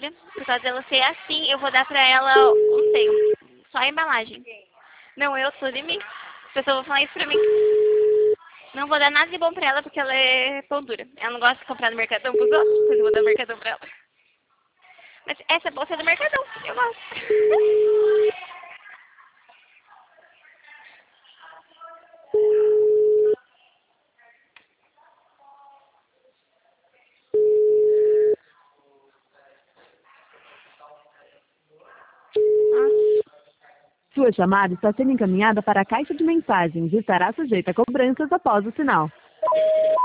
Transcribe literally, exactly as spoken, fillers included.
vermelha. Por causa dela ser assim, eu vou dar pra ela, não sei, só a embalagem. Não, eu sou de mim. As pessoas vão falar isso pra mim. Não vou dar nada de bom pra ela porque ela é pão dura. Ela não gosta de comprar no Mercadão pros outros, pois eu vou dar no Mercadão pra ela. Mas essa bolsa é do Mercadão, eu gosto. Sua chamada está sendo encaminhada para a caixa de mensagens e estará sujeita a cobranças após o sinal.